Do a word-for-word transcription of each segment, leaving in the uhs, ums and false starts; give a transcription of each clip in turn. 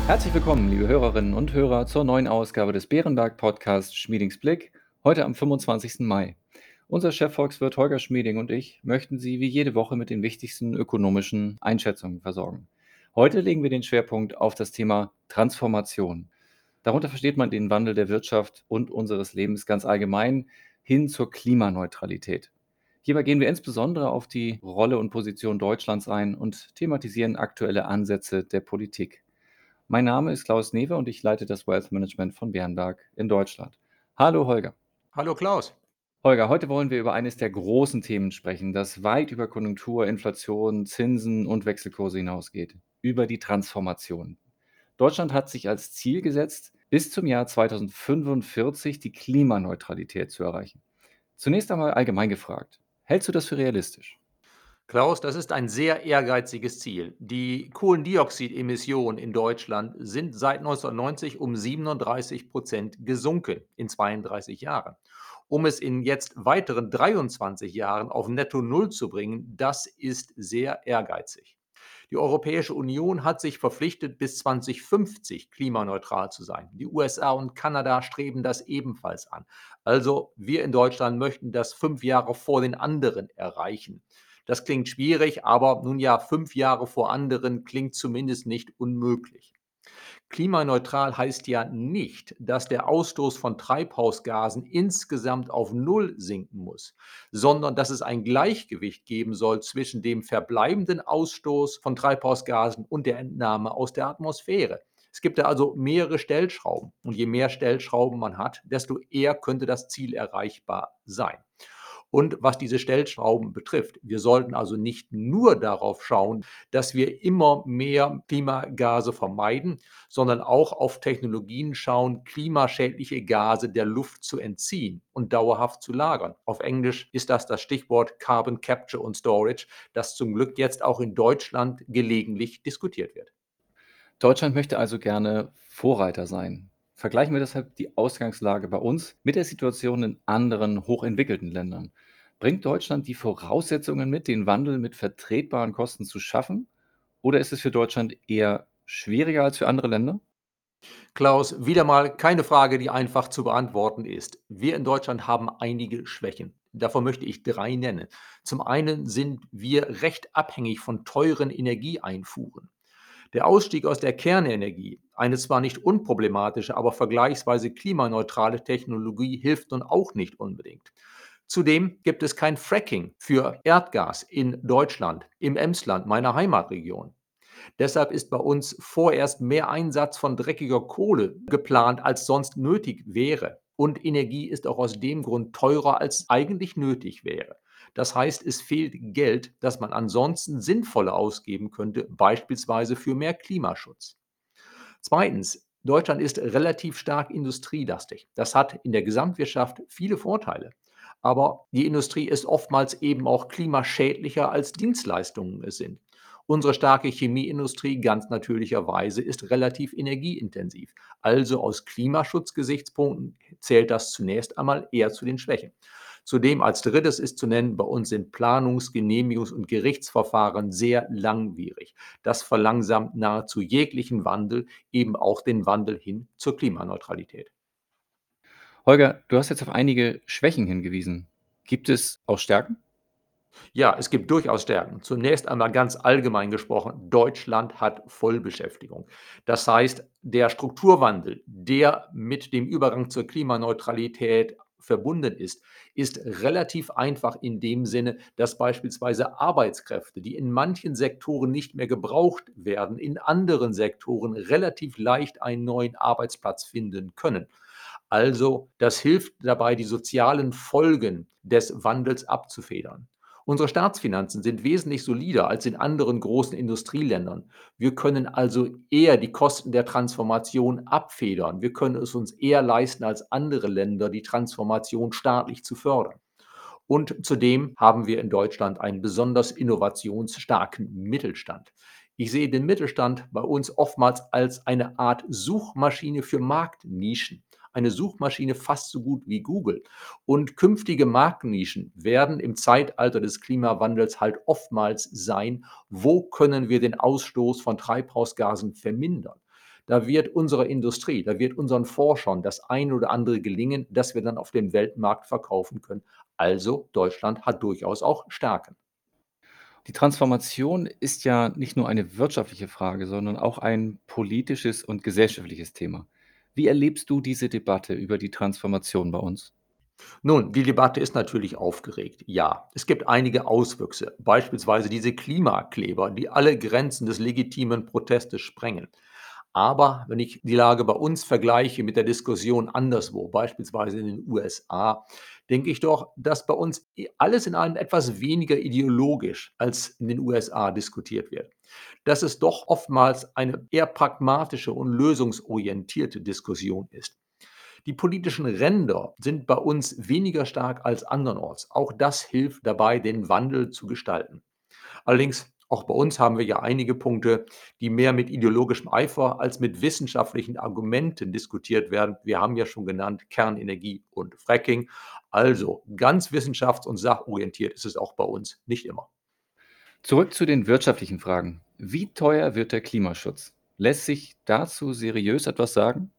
Herzlich willkommen, liebe Hörerinnen und Hörer, zur neuen Ausgabe des Bärenberg-Podcasts Schmiedings Blick, heute am fünfundzwanzigsten Mai. Unser Chefvolkswirt Holger Schmieding und ich möchten Sie wie jede Woche mit den wichtigsten ökonomischen Einschätzungen versorgen. Heute legen wir den Schwerpunkt auf das Thema Transformation. Darunter versteht man den Wandel der Wirtschaft und unseres Lebens ganz allgemein hin zur Klimaneutralität. Hierbei gehen wir insbesondere auf die Rolle und Position Deutschlands ein und thematisieren aktuelle Ansätze der Politik. Mein Name ist Klaus Newe und ich leite das Wealth Management von Bärenberg in Deutschland. Hallo Holger. Hallo Klaus. Holger, heute wollen wir über eines der großen Themen sprechen, das weit über Konjunktur, Inflation, Zinsen und Wechselkurse hinausgeht. Über die Transformation. Deutschland hat sich als Ziel gesetzt, bis zum Jahr zweitausendfünfundvierzig die Klimaneutralität zu erreichen. Zunächst einmal allgemein gefragt. Hältst du das für realistisch? Klaus, das ist ein sehr ehrgeiziges Ziel. Die Kohlendioxidemissionen in Deutschland sind seit neunzehnhundertneunzig um siebenunddreißig Prozent gesunken in zweiunddreißig Jahren. Um es in jetzt weiteren dreiundzwanzig Jahren auf Netto Null zu bringen, das ist sehr ehrgeizig. Die Europäische Union hat sich verpflichtet, bis zweitausendfünfzig klimaneutral zu sein. Die U S A und Kanada streben das ebenfalls an. Also wir in Deutschland möchten das fünf Jahre vor den anderen erreichen. Das klingt schwierig, aber nun ja, fünf Jahre vor anderen klingt zumindest nicht unmöglich. Klimaneutral heißt ja nicht, dass der Ausstoß von Treibhausgasen insgesamt auf Null sinken muss, sondern dass es ein Gleichgewicht geben soll zwischen dem verbleibenden Ausstoß von Treibhausgasen und der Entnahme aus der Atmosphäre. Es gibt da also mehrere Stellschrauben und je mehr Stellschrauben man hat, desto eher könnte das Ziel erreichbar sein. Und was diese Stellschrauben betrifft, wir sollten also nicht nur darauf schauen, dass wir immer mehr Klimagase vermeiden, sondern auch auf Technologien schauen, klimaschädliche Gase der Luft zu entziehen und dauerhaft zu lagern. Auf Englisch ist das das Stichwort Carbon Capture und Storage, das zum Glück jetzt auch in Deutschland gelegentlich diskutiert wird. Deutschland möchte also gerne Vorreiter sein. Vergleichen wir deshalb die Ausgangslage bei uns mit der Situation in anderen hochentwickelten Ländern. Bringt Deutschland die Voraussetzungen mit, den Wandel mit vertretbaren Kosten zu schaffen? Oder ist es für Deutschland eher schwieriger als für andere Länder? Klaus, wieder mal keine Frage, die einfach zu beantworten ist. Wir in Deutschland haben einige Schwächen. Davon möchte ich drei nennen. Zum einen sind wir recht abhängig von teuren Energieeinfuhren. Der Ausstieg aus der Kernenergie, eine zwar nicht unproblematische, aber vergleichsweise klimaneutrale Technologie, hilft nun auch nicht unbedingt. Zudem gibt es kein Fracking für Erdgas in Deutschland, im Emsland, meiner Heimatregion. Deshalb ist bei uns vorerst mehr Einsatz von dreckiger Kohle geplant, als sonst nötig wäre. Und Energie ist auch aus dem Grund teurer, als eigentlich nötig wäre. Das heißt, es fehlt Geld, das man ansonsten sinnvoller ausgeben könnte, beispielsweise für mehr Klimaschutz. Zweitens, Deutschland ist relativ stark industrielastig. Das hat in der Gesamtwirtschaft viele Vorteile. Aber die Industrie ist oftmals eben auch klimaschädlicher, als Dienstleistungen es sind. Unsere starke Chemieindustrie ganz natürlicherweise ist relativ energieintensiv. Also aus Klimaschutzgesichtspunkten zählt das zunächst einmal eher zu den Schwächen. Zudem als drittes ist zu nennen, bei uns sind Planungs-, Genehmigungs- und Gerichtsverfahren sehr langwierig. Das verlangsamt nahezu jeglichen Wandel, eben auch den Wandel hin zur Klimaneutralität. Holger, du hast jetzt auf einige Schwächen hingewiesen. Gibt es auch Stärken? Ja, es gibt durchaus Stärken. Zunächst einmal ganz allgemein gesprochen, Deutschland hat Vollbeschäftigung. Das heißt, der Strukturwandel, der mit dem Übergang zur Klimaneutralität verbunden ist, ist relativ einfach in dem Sinne, dass beispielsweise Arbeitskräfte, die in manchen Sektoren nicht mehr gebraucht werden, in anderen Sektoren relativ leicht einen neuen Arbeitsplatz finden können. Also, das hilft dabei, die sozialen Folgen des Wandels abzufedern. Unsere Staatsfinanzen sind wesentlich solider als in anderen großen Industrieländern. Wir können also eher die Kosten der Transformation abfedern. Wir können es uns eher leisten als andere Länder, die Transformation staatlich zu fördern. Und zudem haben wir in Deutschland einen besonders innovationsstarken Mittelstand. Ich sehe den Mittelstand bei uns oftmals als eine Art Suchmaschine für Marktnischen. Eine Suchmaschine fast so gut wie Google. Und künftige Marktnischen werden im Zeitalter des Klimawandels halt oftmals sein, wo können wir den Ausstoß von Treibhausgasen vermindern? Da wird unserer Industrie, da wird unseren Forschern das ein oder andere gelingen, das wir dann auf dem Weltmarkt verkaufen können. Also Deutschland hat durchaus auch Stärken. Die Transformation ist ja nicht nur eine wirtschaftliche Frage, sondern auch ein politisches und gesellschaftliches Thema. Wie erlebst du diese Debatte über die Transformation bei uns? Nun, die Debatte ist natürlich aufgeregt. Ja, es gibt einige Auswüchse, beispielsweise diese Klimakleber, die alle Grenzen des legitimen Protestes sprengen. Aber wenn ich die Lage bei uns vergleiche mit der Diskussion anderswo, beispielsweise in den U S A, denke ich doch, dass bei uns i- alles in allem etwas weniger ideologisch als in den U S A diskutiert wird. Dass es doch oftmals eine eher pragmatische und lösungsorientierte Diskussion ist. Die politischen Ränder sind bei uns weniger stark als andernorts. Auch das hilft dabei, den Wandel zu gestalten. Allerdings, auch bei uns haben wir ja einige Punkte, die mehr mit ideologischem Eifer als mit wissenschaftlichen Argumenten diskutiert werden. Wir haben ja schon genannt Kernenergie und Fracking. Also ganz wissenschafts- und sachorientiert ist es auch bei uns nicht immer. Zurück zu den wirtschaftlichen Fragen. Wie teuer wird der Klimaschutz? Lässt sich dazu seriös etwas sagen?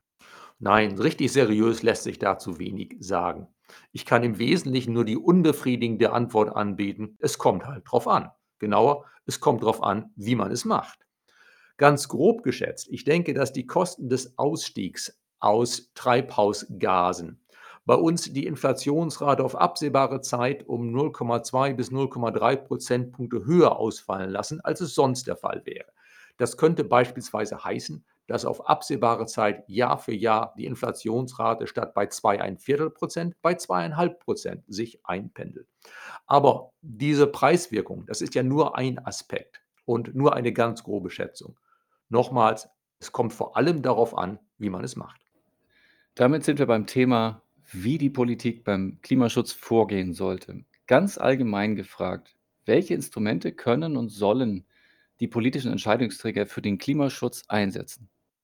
Nein, richtig seriös lässt sich dazu wenig sagen. Ich kann im Wesentlichen nur die unbefriedigende Antwort anbieten. Es kommt halt drauf an. Genauer, es kommt drauf an, wie man es macht. Ganz grob geschätzt, ich denke, dass die Kosten des Ausstiegs aus Treibhausgasen bei uns die Inflationsrate auf absehbare Zeit um null Komma zwei bis null Komma drei Prozentpunkte höher ausfallen lassen, als es sonst der Fall wäre. Das könnte beispielsweise heißen, dass auf absehbare Zeit Jahr für Jahr die Inflationsrate statt bei zwei Komma fünf Prozent bei zwei Komma fünf Prozent sich einpendelt. Aber diese Preiswirkung, das ist ja nur ein Aspekt und nur eine ganz grobe Schätzung. Nochmals, es kommt vor allem darauf an, wie man es macht. Damit sind wir beim Thema, wie die Politik beim Klimaschutz vorgehen sollte. Ganz allgemein gefragt, welche Instrumente können und sollen die politischen Entscheidungsträger für den Klimaschutz einsetzen?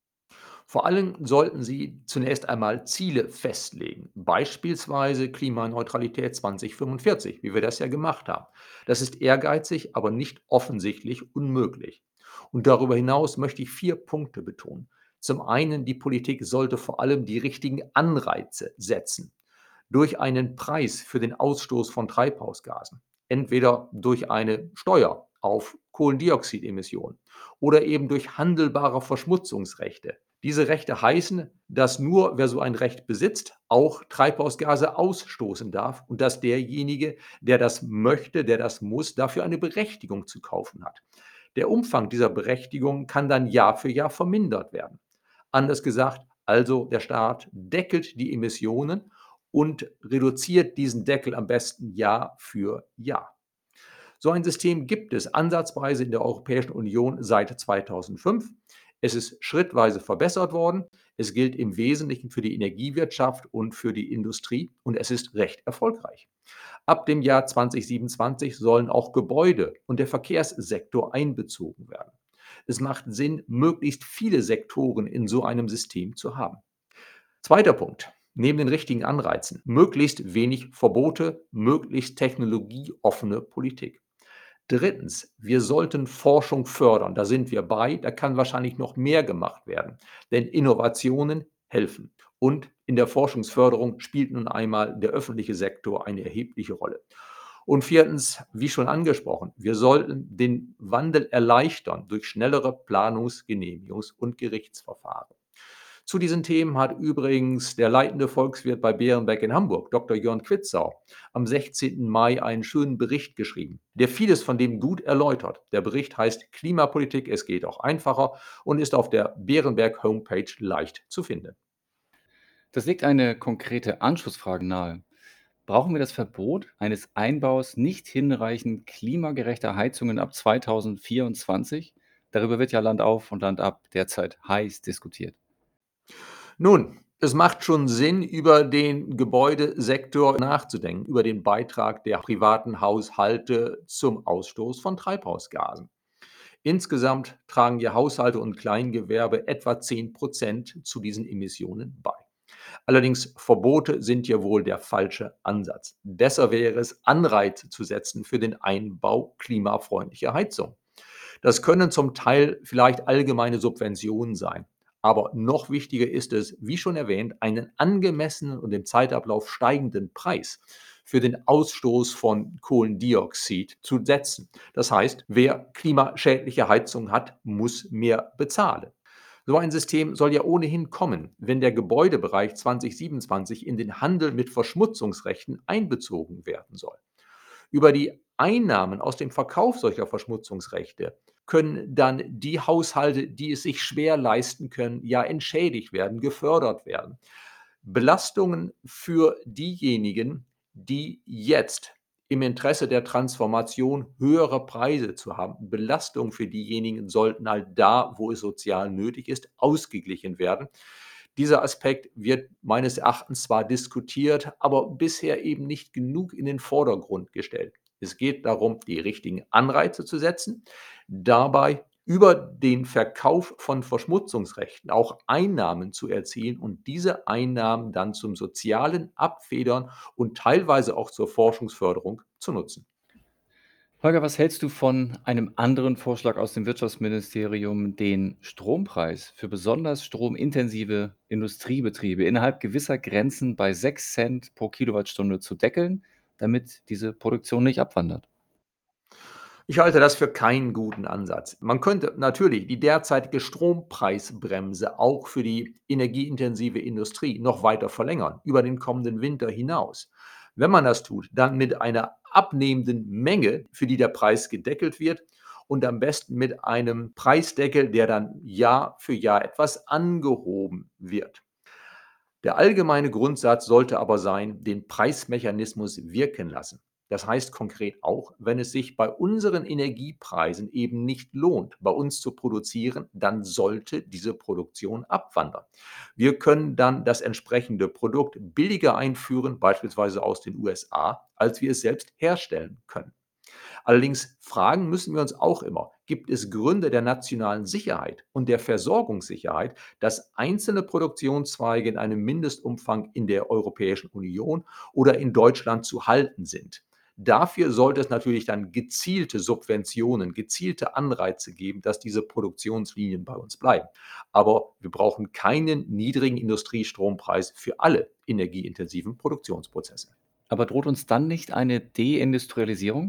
Vor allem sollten Sie zunächst einmal Ziele festlegen, beispielsweise Klimaneutralität zweitausendfünfundvierzig, wie wir das ja gemacht haben. Das ist ehrgeizig, aber nicht offensichtlich unmöglich. Und darüber hinaus möchte ich vier Punkte betonen. Zum einen, die Politik sollte vor allem die richtigen Anreize setzen durch einen Preis für den Ausstoß von Treibhausgasen, entweder durch eine Steuer auf Kohlendioxidemissionen oder eben durch handelbare Verschmutzungsrechte. Diese Rechte heißen, dass nur wer so ein Recht besitzt, auch Treibhausgase ausstoßen darf und dass derjenige, der das möchte, der das muss, dafür eine Berechtigung zu kaufen hat. Der Umfang dieser Berechtigung kann dann Jahr für Jahr vermindert werden. Anders gesagt, also der Staat deckelt die Emissionen und reduziert diesen Deckel am besten Jahr für Jahr. So ein System gibt es ansatzweise in der Europäischen Union seit zweitausendfünf. Es ist schrittweise verbessert worden. Es gilt im Wesentlichen für die Energiewirtschaft und für die Industrie und es ist recht erfolgreich. Ab dem Jahr zweitausendsiebenundzwanzig sollen auch Gebäude und der Verkehrssektor einbezogen werden. Es macht Sinn, möglichst viele Sektoren in so einem System zu haben. Zweiter Punkt. Neben den richtigen Anreizen, möglichst wenig Verbote, möglichst technologieoffene Politik. Drittens, wir sollten Forschung fördern. Da sind wir bei. Da kann wahrscheinlich noch mehr gemacht werden. Denn Innovationen helfen. Und in der Forschungsförderung spielt nun einmal der öffentliche Sektor eine erhebliche Rolle. Und viertens, wie schon angesprochen, wir sollten den Wandel erleichtern durch schnellere Planungs-, Genehmigungs- und Gerichtsverfahren. Zu diesen Themen hat übrigens der leitende Volkswirt bei Behrenbeck in Hamburg, Doktor Jörn Quitzau, am sechzehnten Mai einen schönen Bericht geschrieben, der vieles von dem gut erläutert. Der Bericht heißt Klimapolitik, es geht auch einfacher und ist auf der Behrenberg Homepage leicht zu finden. Das legt eine konkrete Anschlussfrage nahe. Brauchen wir das Verbot eines Einbaus nicht hinreichend klimagerechter Heizungen ab zweitausendvierundzwanzig? Darüber wird ja Land auf und Land ab derzeit heiß diskutiert. Nun, es macht schon Sinn, über den Gebäudesektor nachzudenken, über den Beitrag der privaten Haushalte zum Ausstoß von Treibhausgasen. Insgesamt tragen ja Haushalte und Kleingewerbe etwa zehn Prozent zu diesen Emissionen bei. Allerdings Verbote sind ja wohl der falsche Ansatz. Besser wäre es, Anreize zu setzen für den Einbau klimafreundlicher Heizung. Das können zum Teil vielleicht allgemeine Subventionen sein. Aber noch wichtiger ist es, wie schon erwähnt, einen angemessenen und im Zeitablauf steigenden Preis für den Ausstoß von Kohlendioxid zu setzen. Das heißt, wer klimaschädliche Heizung hat, muss mehr bezahlen. So ein System soll ja ohnehin kommen, wenn der Gebäudebereich zwanzig siebenundzwanzig in den Handel mit Verschmutzungsrechten einbezogen werden soll. Über die Einnahmen aus dem Verkauf solcher Verschmutzungsrechte können dann die Haushalte, die es sich schwer leisten können, ja entschädigt werden, gefördert werden. Belastungen für diejenigen, die jetzt im Interesse der Transformation höhere Preise zu haben. Belastungen für diejenigen sollten halt da, wo es sozial nötig ist, ausgeglichen werden. Dieser Aspekt wird meines Erachtens zwar diskutiert, aber bisher eben nicht genug in den Vordergrund gestellt. Es geht darum, die richtigen Anreize zu setzen, dabei über den Verkauf von Verschmutzungsrechten auch Einnahmen zu erzielen und diese Einnahmen dann zum sozialen Abfedern und teilweise auch zur Forschungsförderung zu nutzen. Holger, was hältst du von einem anderen Vorschlag aus dem Wirtschaftsministerium, den Strompreis für besonders stromintensive Industriebetriebe innerhalb gewisser Grenzen bei sechs Cent pro Kilowattstunde zu deckeln, damit diese Produktion nicht abwandert? Ich halte das für keinen guten Ansatz. Man könnte natürlich die derzeitige Strompreisbremse auch für die energieintensive Industrie noch weiter verlängern, über den kommenden Winter hinaus. Wenn man das tut, dann mit einer abnehmenden Menge, für die der Preis gedeckelt wird und am besten mit einem Preisdeckel, der dann Jahr für Jahr etwas angehoben wird. Der allgemeine Grundsatz sollte aber sein, den Preismechanismus wirken lassen. Das heißt konkret auch, wenn es sich bei unseren Energiepreisen eben nicht lohnt, bei uns zu produzieren, dann sollte diese Produktion abwandern. Wir können dann das entsprechende Produkt billiger einführen, beispielsweise aus den U S A, als wir es selbst herstellen können. Allerdings fragen müssen wir uns auch immer, gibt es Gründe der nationalen Sicherheit und der Versorgungssicherheit, dass einzelne Produktionszweige in einem Mindestumfang in der Europäischen Union oder in Deutschland zu halten sind? Dafür sollte es natürlich dann gezielte Subventionen, gezielte Anreize geben, dass diese Produktionslinien bei uns bleiben. Aber wir brauchen keinen niedrigen Industriestrompreis für alle energieintensiven Produktionsprozesse. Aber droht uns dann nicht eine Deindustrialisierung?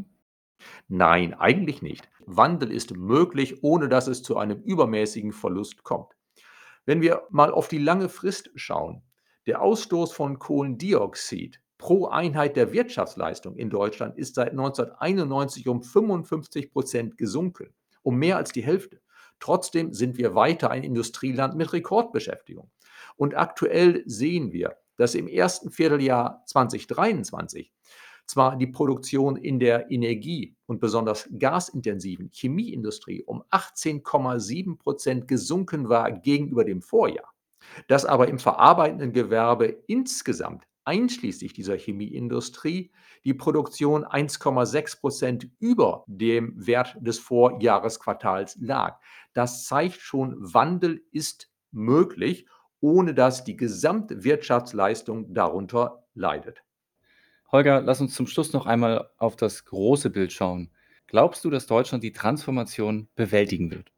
Nein, eigentlich nicht. Wandel ist möglich, ohne dass es zu einem übermäßigen Verlust kommt. Wenn wir mal auf die lange Frist schauen, der Ausstoß von Kohlendioxid pro Einheit der Wirtschaftsleistung in Deutschland ist seit neunzehnhunderteinundneunzig um fünfundfünfzig Prozent gesunken, um mehr als die Hälfte. Trotzdem sind wir weiter ein Industrieland mit Rekordbeschäftigung. Und aktuell sehen wir, dass im ersten Vierteljahr zweitausenddreiundzwanzig zwar die Produktion in der Energie- und besonders gasintensiven Chemieindustrie um achtzehn Komma sieben Prozent gesunken war gegenüber dem Vorjahr, dass aber im verarbeitenden Gewerbe insgesamt, einschließlich dieser Chemieindustrie, die Produktion eins Komma sechs Prozent über dem Wert des Vorjahresquartals lag. Das zeigt schon, Wandel ist möglich, ohne dass die Gesamtwirtschaftsleistung darunter leidet. Holger, lass uns zum Schluss noch einmal auf das große Bild schauen. Glaubst du, dass Deutschland die Transformation bewältigen wird?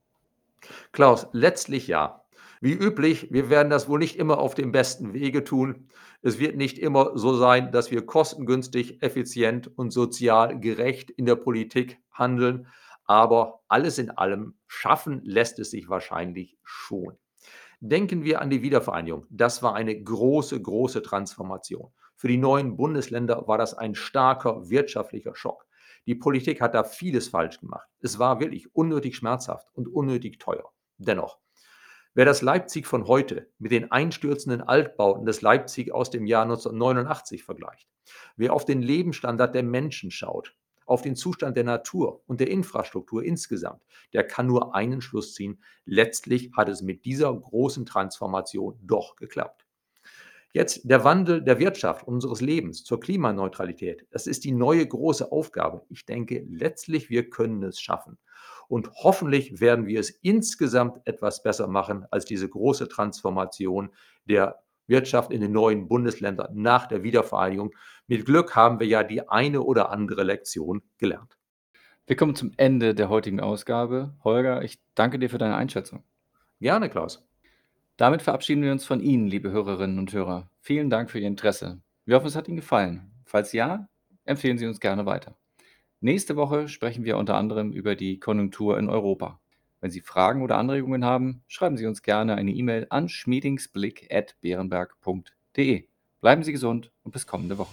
Klaus, letztlich ja. Wie üblich, wir werden das wohl nicht immer auf dem besten Wege tun. Es wird nicht immer so sein, dass wir kostengünstig, effizient und sozial gerecht in der Politik handeln, aber alles in allem schaffen lässt es sich wahrscheinlich schon. Denken wir an die Wiedervereinigung. Das war eine große, große Transformation. Für die neuen Bundesländer war das ein starker wirtschaftlicher Schock. Die Politik hat da vieles falsch gemacht. Es war wirklich unnötig schmerzhaft und unnötig teuer. Dennoch, wer das Leipzig von heute mit den einstürzenden Altbauten des Leipzig aus dem Jahr neunzehnhundertneunundachtzig vergleicht, wer auf den Lebensstandard der Menschen schaut, auf den Zustand der Natur und der Infrastruktur insgesamt, der kann nur einen Schluss ziehen: Letztlich hat es mit dieser großen Transformation doch geklappt. Jetzt der Wandel der Wirtschaft, unseres Lebens zur Klimaneutralität. Das ist die neue große Aufgabe. Ich denke, letztlich wir können es schaffen. Und hoffentlich werden wir es insgesamt etwas besser machen als diese große Transformation der Wirtschaft in den neuen Bundesländern nach der Wiedervereinigung. Mit Glück haben wir ja die eine oder andere Lektion gelernt. Wir kommen zum Ende der heutigen Ausgabe. Holger, ich danke dir für deine Einschätzung. Gerne, Klaus. Damit verabschieden wir uns von Ihnen, liebe Hörerinnen und Hörer. Vielen Dank für Ihr Interesse. Wir hoffen, es hat Ihnen gefallen. Falls ja, empfehlen Sie uns gerne weiter. Nächste Woche sprechen wir unter anderem über die Konjunktur in Europa. Wenn Sie Fragen oder Anregungen haben, schreiben Sie uns gerne eine E-Mail an schmiedingsblick at beerenberg punkt de. Bleiben Sie gesund und bis kommende Woche.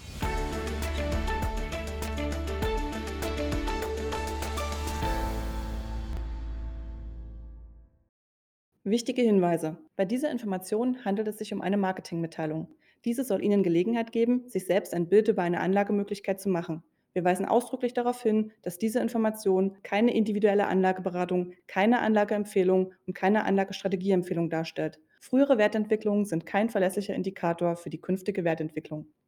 Wichtige Hinweise. Bei dieser Information handelt es sich um eine Marketingmitteilung. Diese soll Ihnen Gelegenheit geben, sich selbst ein Bild über eine Anlagemöglichkeit zu machen. Wir weisen ausdrücklich darauf hin, dass diese Information keine individuelle Anlageberatung, keine Anlageempfehlung und keine Anlagestrategieempfehlung darstellt. Frühere Wertentwicklungen sind kein verlässlicher Indikator für die künftige Wertentwicklung.